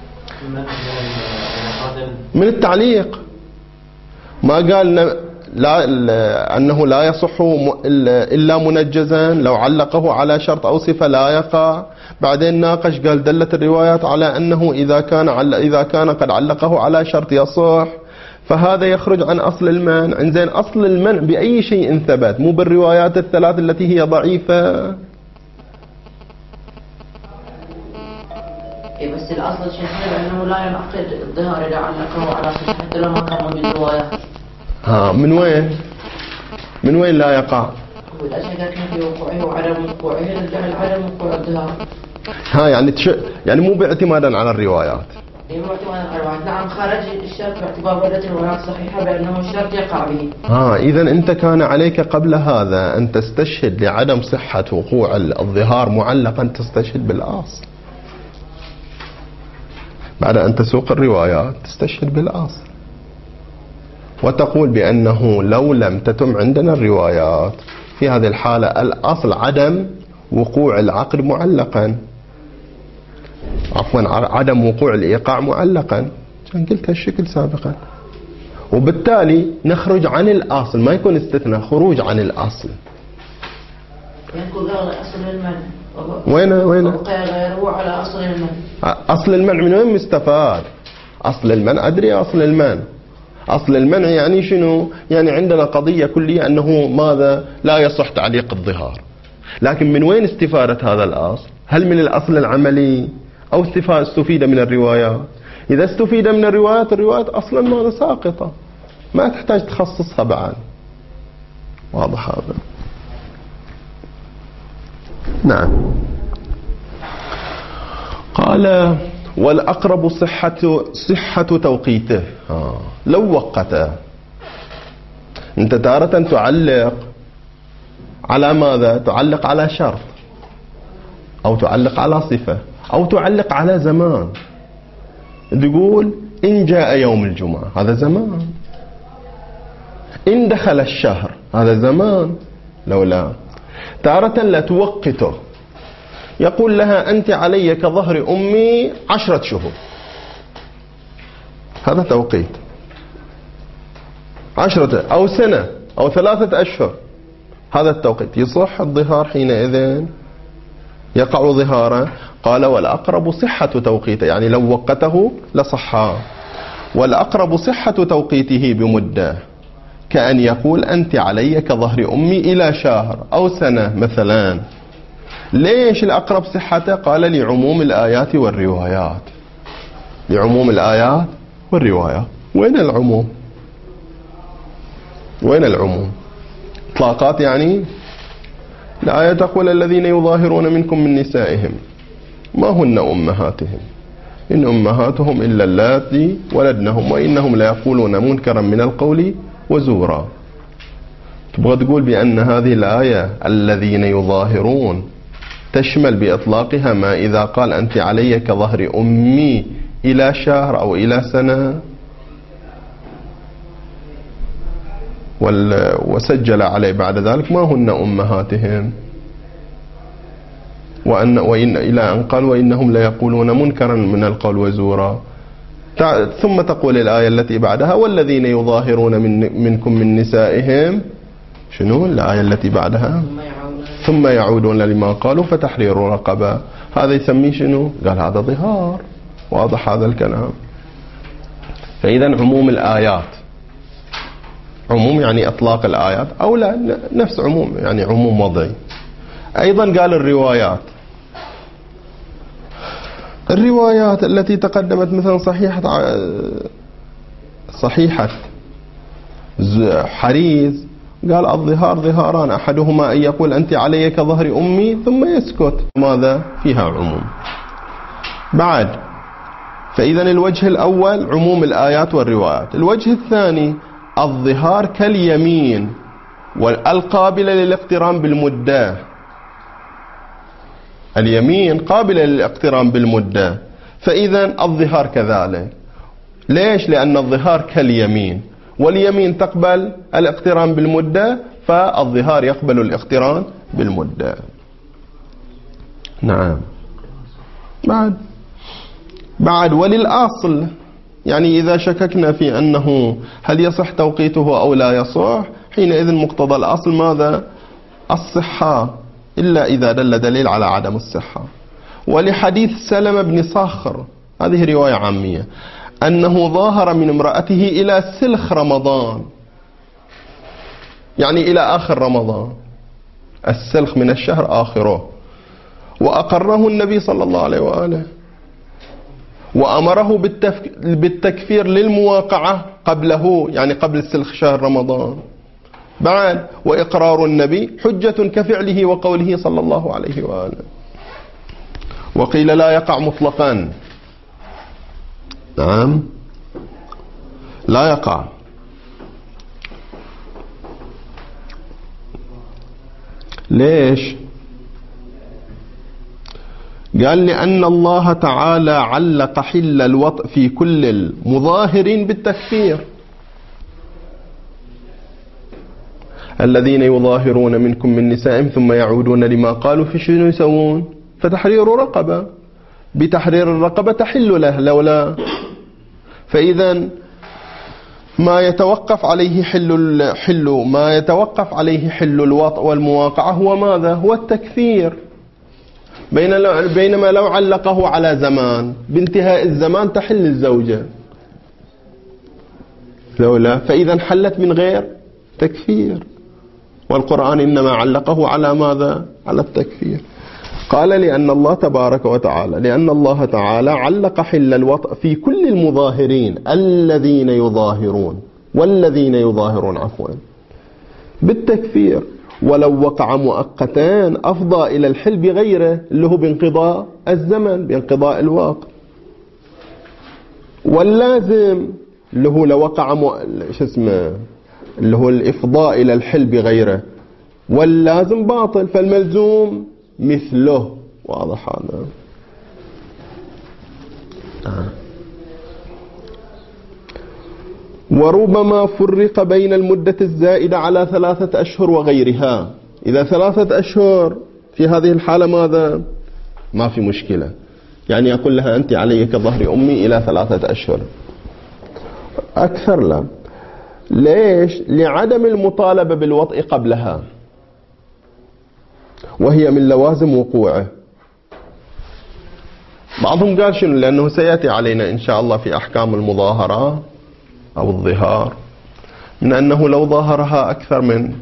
A: من التعليق ما قال أنه لا يصح إلا منجزا، لو علقه على شرط أو صفة لا يقع. بعدين ناقش قال: دلت الروايات على أنه إذا كان قد علقه على شرط يصح، فهذا يخرج عن أصل المنع. زين، أصل المنع بأي شيء ثبت؟ مو بالروايات الثلاث التي هي ضعيفة.
D: بس الأصل الشيخ أنه لا ينعقد الظهار إذا علقه على صفة حتى لو ما كان موجود الروايات. من وين لا يقع؟ والأشياء في وقوعه وعدم وقوعه نرجع لعدم وقوع الظهار.
A: يعني مو باعتمادا على الروايات.
D: مو باعتمادا على الروايات. نعم، خرج الشرط باعتبار وردت الروايات صحيحة بأنه الشرط يقع به.
A: إذا أنت كان عليك قبل هذا أن تستشهد لعدم صحة وقوع الظهار معلقا، تستشهد بالأصل. بعد أن تسوق الروايات تستشهد بالأصل، وتقول بأنه لو لم تتم عندنا الروايات في هذه الحالة الأصل عدم وقوع العقد معلقا، عدم وقوع الإيقاع معلقا. قلت هالشكل سابقا. وبالتالي نخرج عن الأصل، ما يكون استثناء، خروج عن الأصل.
D: يقول أصل المنع.
A: وين
D: غيره على أصل المنع.
A: أصل المنع من وين مستفاد؟ أصل المنع أدري. أصل المنع يعني شنو؟ يعني عندنا قضية كلية أنه ماذا؟ لا يصح تعليق الظهار. لكن من وين استفادة هذا الأصل؟ هل من الأصل العملي أو استفيد من الروايات؟ إذا استفيد من الروايات أصلا ماذا؟ ساقطة، ما تحتاج تخصصها بعد. واضح هذا؟ نعم. قال والأقرب صحة توقيته. لو وقته، أنت تارة تعلق على ماذا؟ تعلق على شرط، أو تعلق على صفة، أو تعلق على زمان. تقول إن جاء يوم الجمعة، هذا زمان. إن دخل الشهر، هذا زمان. لولا تارة لا توقته، يقول لها أنت علي كظهر أمي 10 شهور، هذا توقيت. 10 أو سنة أو 3 أشهر، هذا التوقيت. يصح الظهار حينئذ، يقع ظهارا. قال والأقرب صحة توقيته، يعني لو وقته لصحا. والأقرب صحة توقيته بمدة، كأن يقول أنت علي كظهر أمي إلى شهر أو سنة مثلا. ليش الأقرب صحته؟ قال لعموم الآيات والروايات. لعموم الآيات والروايات. وين العموم؟ وين العموم؟ إطلاقات يعني. الآية تقول الذين يظاهرون منكم من نسائهم ما هن أمهاتهم إن أمهاتهم إلا اللاتي ولدنهم وإنهم ليقولون منكرا من القول وزورا. تبغى تقول بأن هذه الآية الذين يظاهرون تشمل بإطلاقها ما إذا قال أنت علي كظهر أمي إلى شهر أو إلى سنة، وسجل عليه بعد ذلك ما هن أمهاتهم، وإن إلى أن قال وإنهم ليقولون منكرا من القول وزورا. ثم تقول الآية التي بعدها والذين يظاهرون منكم من نسائهم. شنو الآية التي بعدها؟ ثم يعودون لما قالوا فتحرير رقبة. هذا يسميه شنو؟ قال هذا ظهار. واضح هذا الكلام. فإذا عموم الآيات، عموم يعني إطلاق الآيات، أو لا نفس عموم يعني عموم وضعي. أيضا قال الروايات التي تقدمت مثلا صحيحة حريز، قال الظهار ظهاران، أحدهما أن يقول أنت علي كظهر أمي ثم يسكت. ماذا؟ فيها عموم. بعد فإذا الوجه الأول عموم الآيات والروايات. الوجه الثاني الظهار كاليمين والقابلة للاقتران بالمدة. اليمين قابلة للاقتران بالمدة، فإذا الظهار كذلك. ليش؟ لأن الظهار كاليمين، واليمين تقبل الاقتران بالمدة، فالظهار يقبل الاقتران بالمدة. نعم. بعد وللأصل، يعني إذا شككنا في أنه هل يصح توقيته أو لا يصح، حينئذ مقتضى الأصل ماذا؟ الصحة، إلا إذا دل دليل على عدم الصحة. ولحديث سلمة بن صخر، هذه رواية عامية، أنه ظاهر من امرأته إلى سلخ رمضان، يعني إلى آخر رمضان. السلخ من الشهر آخره. وأقره النبي صلى الله عليه وآله، وأمره بالتكفير للمواقعة قبله، يعني قبل سلخ شهر رمضان. بعد وإقرار النبي حجة كفعله وقوله صلى الله عليه وآله. وقيل لا يقع مطلقا. نعم لا يقع. ليش؟ قال لأن الله تعالى علق حل الوطء في كل المظاهرين بالتكفير. الذين يظاهرون منكم من نسائهم ثم يعودون لما قالوا في شنو يسوون؟ فتحرير رقبة. بتحرير الرقبة تحل له لولا. فإذا ما يتوقف عليه حل الوطء والمواقعة هو ماذا؟ هو التكفير. بينما لو علقه على زمان، بانتهاء الزمان تحل الزوجة لولا، فإذا حلت من غير تكفير. والقرآن إنما علقه على ماذا؟ على التكفير. قال لأن الله تبارك وتعالى، لأن الله تعالى علق حل الوطء في كل المظاهرين والذين يظاهرون بالتكفير. ولو وقع مؤقتان أفضى إلى الحل بغيره اللي هو بانقضاء الزمن بانقضاء الوقت. واللازم اللي هو لو وقع اللي هو الإفضاء إلى الحل بغيره واللازم باطل، فالملزوم مثله. واضح هذا؟ وربما فرق بين المدة الزائدة على 3 أشهر وغيرها. إذا 3 أشهر في هذه الحالة ماذا؟ ما في مشكلة، يعني أقول لها أنت علي كظهر أمي إلى 3 أشهر، أكثر لا. ليش؟ لعدم المطالبة بالوطء قبلها، وهي من لوازم وقوعه. بعضهم قال شنو؟ لأنه سيأتي علينا إن شاء الله في أحكام المظاهرة أو الظهار، من أنه لو ظاهرها أكثر من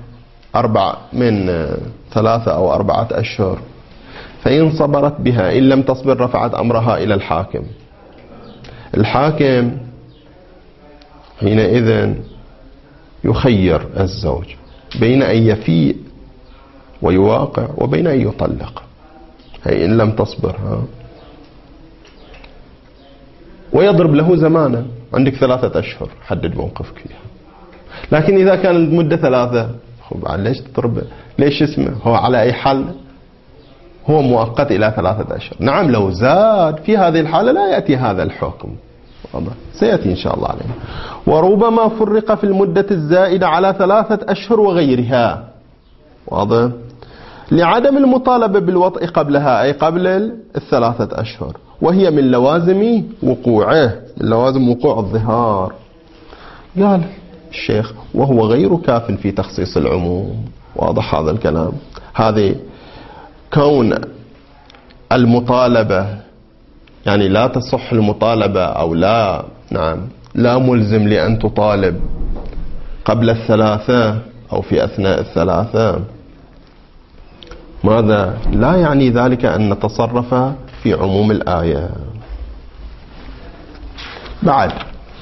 A: 3 أو 4 أشهر، فإن صبرت بها إن لم تصبر رفعت أمرها إلى الحاكم. الحاكم حينئذ يخير الزوج بين أن يفيء ويواقع وبين أن يطلق، هي إن لم تصبر ويضرب له زمانا. عندك 3 أشهر حدد موقفك فيها. لكن إذا كان المدة 3 ليش تضرب؟ ليش اسمه هو على أي حال هو مؤقت إلى 3 أشهر. نعم لو زاد في هذه الحالة لا يأتي هذا الحكم، سيأتي إن شاء الله عليه. وربما فرق في المدة الزائدة على 3 أشهر وغيرها، واضح؟ لعدم المطالبة بالوطء قبلها، أي قبل 3 أشهر، وهي من لوازم وقوعه، من لوازم وقوع الظهار. قال الشيخ وهو غير كاف في تخصيص العموم. واضح هذا الكلام؟ هذه كون المطالبة يعني لا تصح المطالبة أو لا، نعم لا ملزم لأن تطالب قبل 3 أو في أثناء 3، ماذا؟ لا يعني ذلك أن نتصرف في عموم الآية. بعد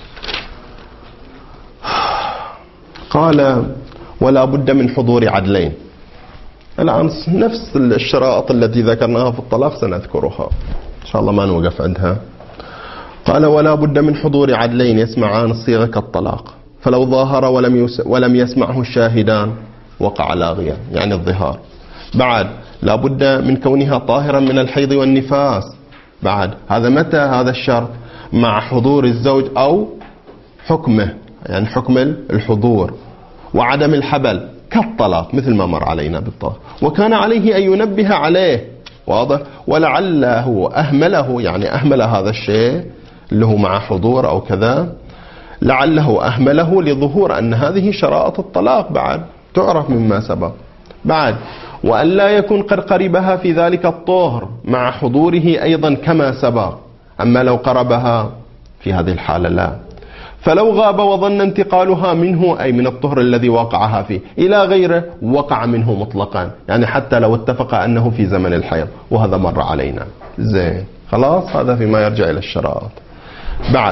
A: قال ولا بد من حضور عدلين. الآن نفس الشرائط التي ذكرناها في الطلاق سنذكرها إن شاء الله، ما نوقف عندها. قال ولا بد من حضور عدلين يسمعان الصيغة كالطلاق، فلو ظاهر ولم يسمعه الشاهدان وقع لاغيا، يعني الظهار. بعد لا بد من كونها طاهرا من الحيض والنفاس. بعد هذا متى هذا الشرط؟ مع حضور الزوج أو حكمه، يعني حكم الحضور، وعدم الحبل كالطلاق مثل ما مر علينا بالطلاق. وكان عليه أن ينبه عليه، واضح؟ ولعله أهمله، يعني أهمل هذا الشيء اللي هو مع حضور أو كذا، لعله أهمله لظهور أن هذه شرائط الطلاق بعد تعرف مما سبق. بعد وأن لا يكون قد قربها في ذلك الطهر مع حضوره أيضا كما سبق. أما لو قربها في هذه الحالة لا. فلو غاب وظن انتقالها منه أي من الطهر الذي وقعها فيه إلى غيره وقع منه مطلقا، يعني حتى لو اتفق أنه في زمن الحيض، وهذا مر علينا. زين خلاص، هذا فيما يرجع إلى الشرائط. بعد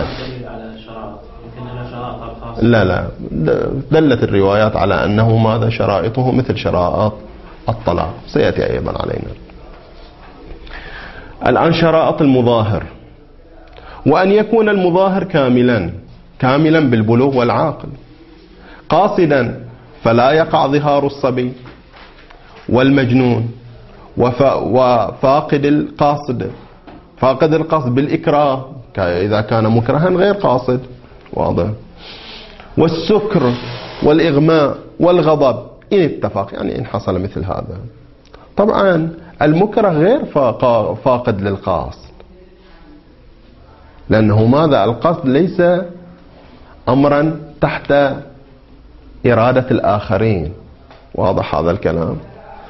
A: لا دلت الروايات على أنه ماذا شرائطه مثل شرائط الطلاق، سيأتي أيضا علينا. الآن شرائط المظاهر، وأن يكون المظاهر كاملا بالبلوغ والعاقل، قاصدا فلا يقع ظهار الصبي والمجنون وفاقد القصد بالإكراه إذا كان مكرها غير قاصد، واضح؟ والسكر والإغماء والغضب إن اتفق، يعني إن حصل مثل هذا. طبعا المكره غير فاقد للقصد، لأنه ماذا؟ القصد ليس أمرا تحت إرادة الآخرين، واضح هذا الكلام؟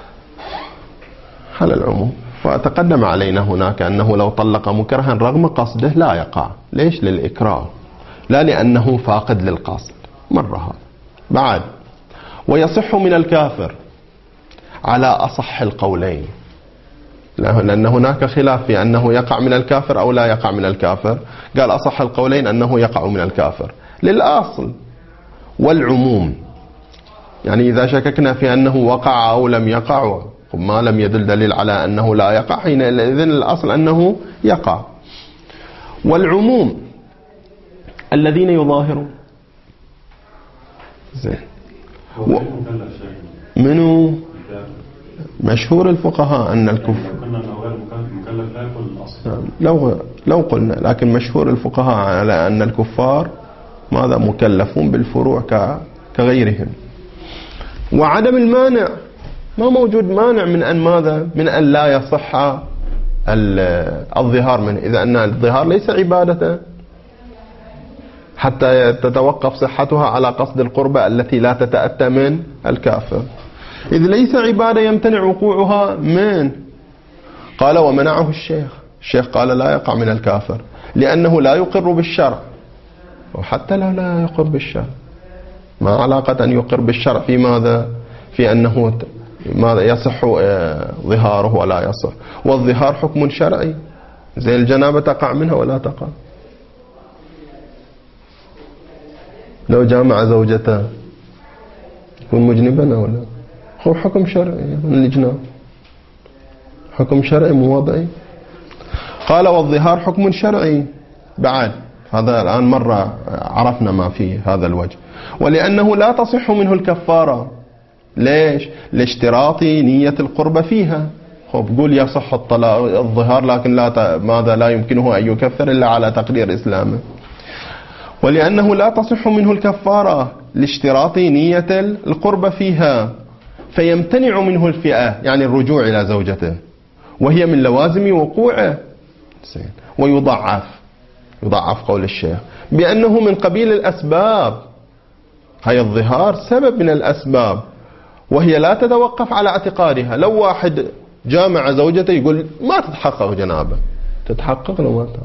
A: على العموم وتقدم علينا هناك أنه لو طلق مكرها رغم قصده لا يقع. ليش؟ للإكراه، لا لأنه فاقد للقصد، مرة هذا. بعد ويصح من الكافر على أصح القولين، لأن هناك خلاف في أنه يقع من الكافر أو لا يقع من الكافر. قال أصح القولين أنه يقع من الكافر للأصل والعموم، يعني إذا شككنا في أنه وقع أو لم يقع ما لم يدل دليل على أنه لا يقع، حينئذ الأصل أنه يقع. والعموم الذين يظاهرون زين منو مشهور الفقهاء أن الكفر لو قلنا، لكن مشهور الفقهاء على أن الكفار ماذا مكلفون بالفروع كغيرهم. وعدم المانع، ما موجود مانع من أن ماذا من أن لا يصح الظهار منه، إذا أن الظهار ليس عبادة حتى تتوقف صحتها على قصد القربة التي لا تتأتى من الكافر، إذ ليس عبادة يمتنع وقوعها من. قال ومنعه الشيخ قال لا يقع من الكافر لأنه لا يقر بالشرع، وحتى لو لا يقر بالشرع ما علاقة أن يقر بالشرع في ماذا؟ في أنه ماذا يصح ظهاره ولا يصح، والظهار حكم شرعي زي الجنابة تقع منها ولا تقع. لو جامع زوجته يكون مجنبا ولا؟ هو حكم شرعي من الإجناب، حكم شرعي مو وضعي. قال والظهار حكم شرعي بعد، هذا الآن مرة عرفنا ما في هذا الوجه. ولأنه لا تصح منه الكفارة، ليش؟ لاشتراط نية القربة فيها. خب قول يصح الظهار لكن ماذا لا يمكنه أن يكفر إلا على تقدير إسلامه. ولأنه لا تصح منه الكفارة لاشتراط نية القربة فيها، فيمتنع منه الفئة يعني الرجوع إلى زوجته، وهي من لوازم وقوعه. ويضعف قول الشيخ بأنه من قبيل الأسباب، هي الظهار سبب من الأسباب وهي لا تتوقف على اعتقادها. لو واحد جامع زوجته يقول ما تتحقق جنابه، تتحقق لو ما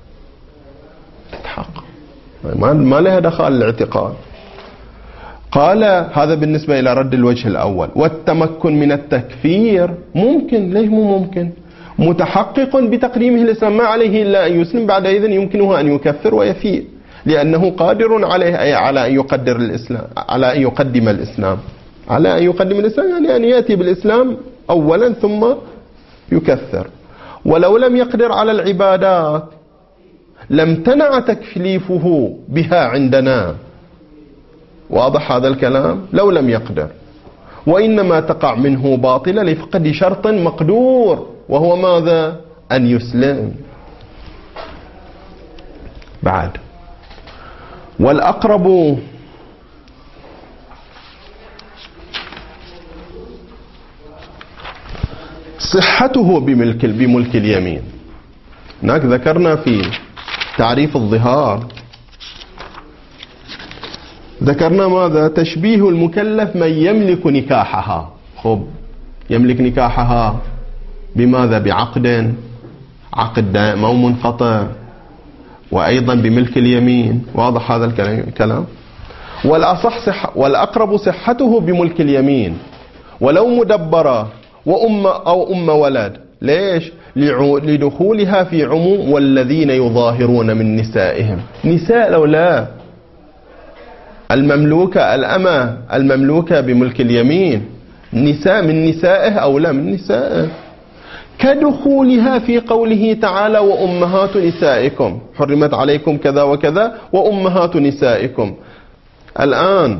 A: تتحقق، ما لها دخل الاعتقاد. قال هذا بالنسبة إلى رد الوجه الأول. والتمكن من التكفير ممكن، ليش مو ممكن؟ متحقق بتقديمه الإسلام، ما عليه إلا أن يسلم، بعد إذن يمكنه أن يكفر ويفيء، لأنه قادر عليه أي على أن يقدر الإسلام، على أن يقدم الإسلام، على أن يقدم الإسلام يعني أن يأتي بالإسلام أولا ثم يكفر. ولو لم يقدر على العبادات لم تنع تكليفه بها عندنا، واضح هذا الكلام؟ لو لم يقدر، وإنما تقع منه باطلة لفقد شرط مقدور وهو ماذا؟ أن يسلم. بعد والأقرب صحته بملك اليمين. هناك ذكرنا في تعريف الظهار، ذكرنا ماذا؟ تشبيه المكلف من يملك نكاحها. خب يملك نكاحها بماذا؟ بعقد، عقد دائم أو منقطع، وأيضا بملك اليمين. واضح هذا الكلام؟ والأقرب صحته بملك اليمين ولو مدبرة وأم أو أم ولد. ليش؟ لدخولها في عموم والذين يظاهرون من نسائهم. نساء لو لا المملوكة، الأمة المملوكة بملك اليمين نساء من نسائه أو لا من نسائه، كدخولها في قوله تعالى وأمهات نسائكم، حرمت عليكم كذا وكذا وأمهات نسائكم. الآن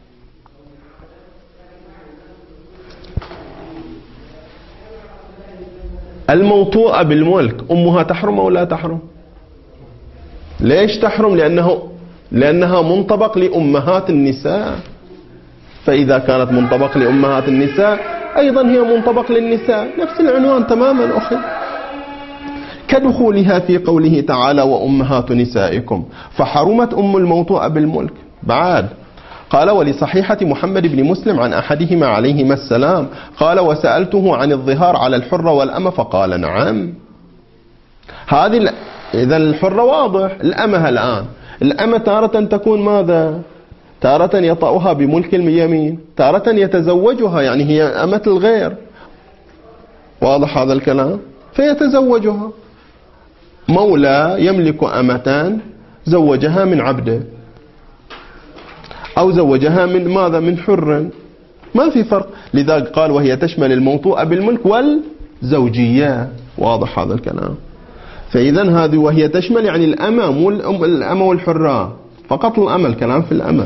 A: الموطوءة بالملك أمها تحرم أو لا تحرم؟ ليش تحرم؟ لأنها منطبق لأمهات النساء، فإذا كانت منطبق لأمهات النساء أيضا هي منطبق للنساء، نفس العنوان تماما أخي. كدخولها في قوله تعالى وأمهات نسائكم، فحرمت أم الموطوءة بالملك. بعد قال ولصحيحة محمد بن مسلم عن أحدهما عليهما السلام قال وسألته عن الظهار على الحرة والأمة فقال نعم. هذه إذا الحرة واضح، الأمة الآن الأمة تارة تكون ماذا؟ تارة يطأها بملك اليمين، تارة يتزوجها يعني هي أمة الغير. واضح هذا الكلام؟ فيتزوجها. مولى يملك أمة زوجها من عبده أو زوجها من ماذا؟ من حر. ما في فرق. لذلك قال وهي تشمل الموطوءة بالملك والزوجية. واضح هذا الكلام؟ فإذا هذه وهي تشمل يعني الأمة والحرة، فقط الأمة، الكلام في الأمة.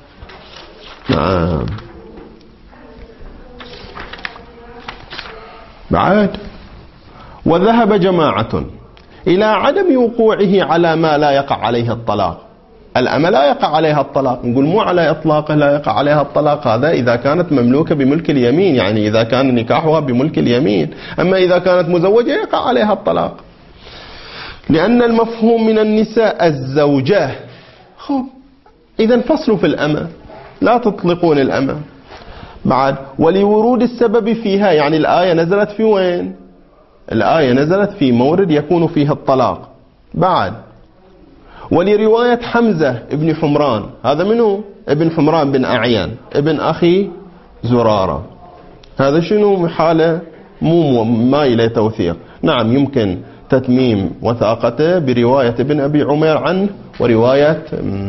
A: نعم. بعد وذهب جماعة إلى عدم وقوعه على ما لا يقع عليه الطلاق. الأمة لا يقع عليها الطلاق، نقول مو على إطلاقه لا يقع عليها الطلاق، هذا إذا كانت مملوكة بملك اليمين، يعني إذا كان نكاحها بملك اليمين. أما إذا كانت مزوجة يقع عليها الطلاق، لأن المفهوم من النساء الزوجة. خب إذا فصلوا في الأمة، لا تطلقون الأمة. بعد ولورود السبب فيها، يعني الآية نزلت في وين؟ الآية نزلت في مورد يكون فيه الطلاق. بعد ولرواية حمزة ابن حمران، هذا منه؟ ابن حمران بن أعيان ابن أخي زرارة. هذا شنو حاله؟ مو مايل توثيق. نعم يمكن تتميم وثاقته برواية ابن أبي عمير عنه ورواية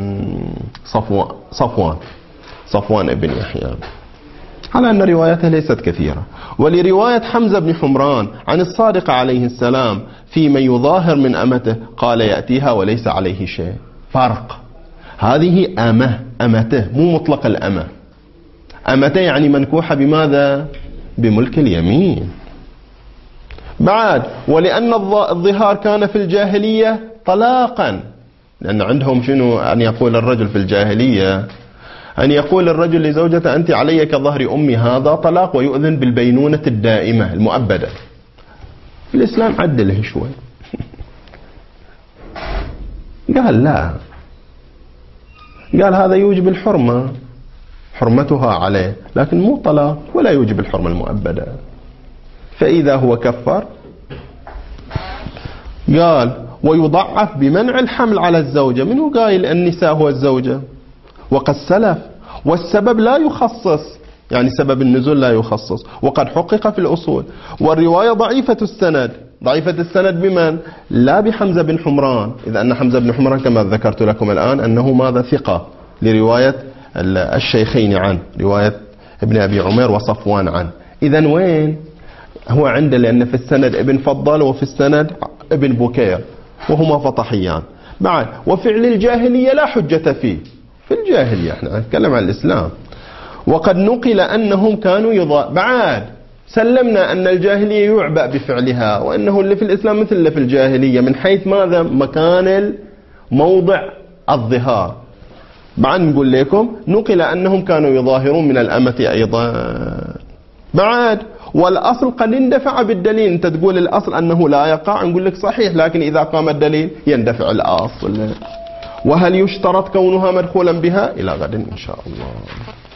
A: صفوان ابن يحيى، على أن روايته ليست كثيرة. ولرواية حمزة بن حمران عن الصادق عليه السلام فيما يظاهر من أمته قال يأتيها وليس عليه شيء. فرق، هذه أمته مو مطلق الأمة. أمته يعني منكوحة بماذا؟ بملك اليمين. بعد ولأن الظهار كان في الجاهلية طلاقا، لأن عندهم شنو أن يقول الرجل في الجاهلية؟ أن يقول الرجل لزوجته أنت علي كظهر أمي، هذا طلاق، ويؤذن بالبينونة الدائمة المؤبدة. في الإسلام عدله شوي قال لا، قال هذا يوجب الحرمة، حرمتها عليه، لكن مو طلاق ولا يوجب الحرمة المؤبدة. فإذا هو كفر قال ويضعف بمنع الحمل على الزوجة. منه قايل النساء هو الزوجة؟ وقد سلف، والسبب لا يخصص، يعني سبب النزول لا يخصص، وقد حقق في الأصول. والرواية ضعيفة السند. ضعيفة السند بمن؟ لا بحمزة بن حمران، إذا أن حمزة بن حمران كما ذكرت لكم الآن أنه ماذا؟ ثقة، لرواية الشيخين عنه، رواية ابن أبي عمير وصفوان عنه. إذا وين هو عنده؟ لأن في السند ابن فضل وفي السند ابن بكير وهما فطحيان. بعد وفعل الجاهلية لا حجة فيه، في الجاهلية، احنا نتكلم عن الإسلام. وقد نقل أنهم كانوا بعد سلمنا أن الجاهلية يعبأ بفعلها، وأنه اللي في الإسلام مثل اللي في الجاهلية من حيث ماذا؟ مكان موضع الظهار. بعد نقول لكم نقل أنهم كانوا يظاهرون من الأمة أيضا. بعد والأصل قد اندفع بالدليل. أنت تقول الأصل أنه لا يقع، نقول لك صحيح، لكن إذا قام الدليل يندفع الأصل. وهل يشترط كونها مدخولا بها؟ إلى غد إن شاء الله.